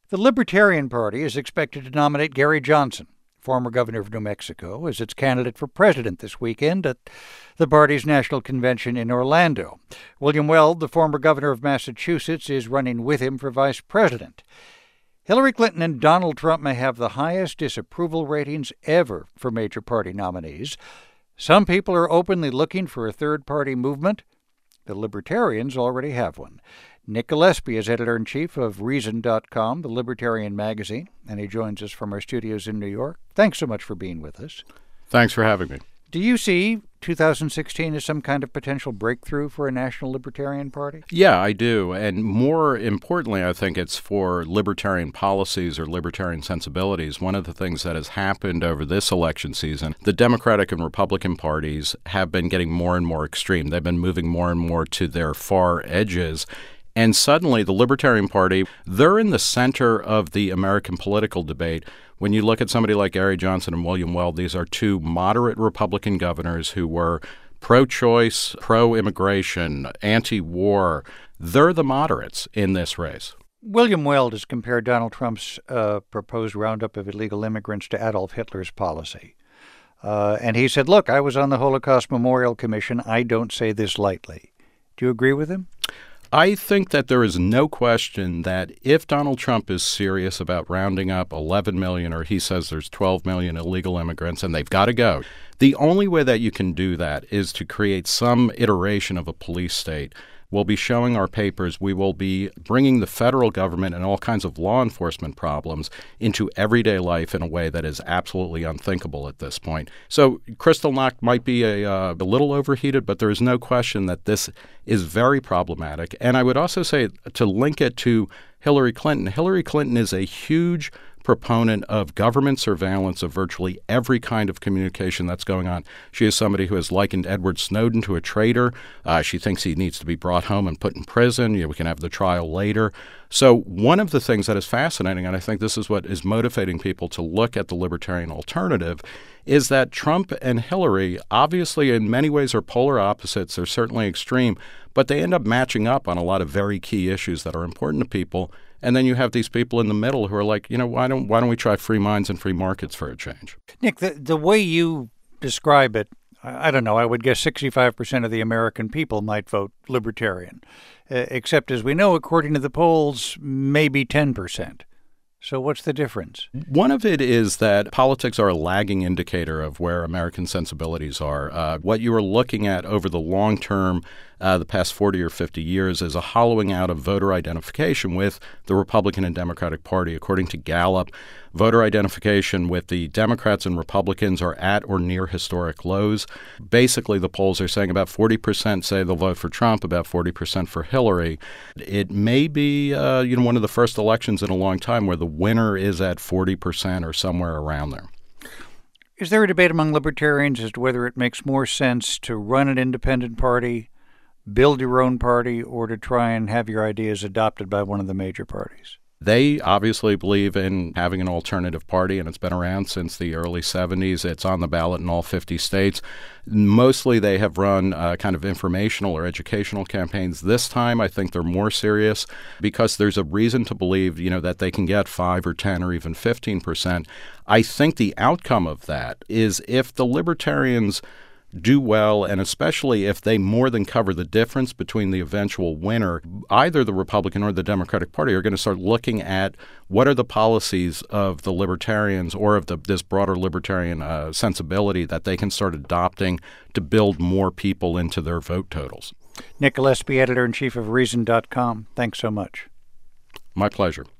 The Libertarian Party is expected to nominate Gary Johnson, former governor of New Mexico, as its candidate for president this weekend at the party's national convention in Orlando. William Weld, the former governor of Massachusetts, is running with him for vice president. Hillary Clinton and Donald Trump may have the highest disapproval ratings ever for major party nominees. Some people are openly looking for a third-party movement. The Libertarians already have one. Nick Gillespie is editor-in-chief of Reason.com, the Libertarian magazine, and he joins us from our studios in New York. Thanks so much for being with us. Thanks for having me. Do you see 2016 as some kind of potential breakthrough for a national Libertarian Party? Yeah, I do. And more importantly, I think it's for libertarian policies or libertarian sensibilities. One of the things that has happened over this election season, the Democratic and Republican parties have been getting more and more extreme. They've been moving more and more to their far edges. And suddenly the Libertarian Party, they're in the center of the American political debate. When you look at somebody like Gary Johnson and William Weld, these are two moderate Republican governors who were pro-choice, pro-immigration, anti-war. They're the moderates in this race. William Weld has compared Donald Trump's proposed roundup of illegal immigrants to Adolf Hitler's policy. And he said, look, I was on the Holocaust Memorial Commission. I don't say this lightly. Do you agree with him? I think that there is no question that if Donald Trump is serious about rounding up 11 million, or he says there's 12 million illegal immigrants and they've got to go, the only way that you can do that is to create some iteration of a police state. We'll be showing our papers. We will be bringing the federal government and all kinds of law enforcement problems into everyday life in a way that is absolutely unthinkable at this point. So Kristallnacht might be a little overheated, but there is no question that this is very problematic. And I would also say, to link it to Hillary Clinton is a huge proponent of government surveillance of virtually every kind of communication that's going on. She is somebody who has likened Edward Snowden to a traitor. She thinks he needs to be brought home and put in prison. We can have the trial later. So one of the things that is fascinating, and I think this is what is motivating people to look at the libertarian alternative, is that Trump and Hillary obviously in many ways are polar opposites. They're certainly extreme, but they end up matching up on a lot of very key issues that are important to people. And then you have these people in the middle who are like, why don't we try free minds and free markets for a change? Nick, the way you describe it, I don't know, I would guess 65% of the American people might vote Libertarian, except as we know, according to the polls, maybe 10%. So what's the difference? One of it is that politics are a lagging indicator of where American sensibilities are. What you are looking at over the long term, the past 40 or 50 years, is a hollowing out of voter identification with the Republican and Democratic Party. According to Gallup, voter identification with the Democrats and Republicans are at or near historic lows. Basically, the polls are saying about 40% say they'll vote for Trump, about 40% for Hillary. It may be one of the first elections in a long time where the winner is at 40% or somewhere around there. Is there a debate among libertarians as to whether it makes more sense to run an independent party, build your own party, or to try and have your ideas adopted by one of the major parties? They obviously believe in having an alternative party, and it's been around since the early 70s. It's on the ballot in all 50 states. Mostly they have run kind of informational or educational campaigns. This time I think they're more serious because there's a reason to believe, that they can get 5 or 10 or even 15%. I think the outcome of that is if the libertarians do well, and especially if they more than cover the difference between the eventual winner, either the Republican or the Democratic Party are going to start looking at what are the policies of the libertarians or of this broader libertarian sensibility that they can start adopting to build more people into their vote totals. Nick Gillespie, editor-in-chief of Reason.com. Thanks so much. My pleasure.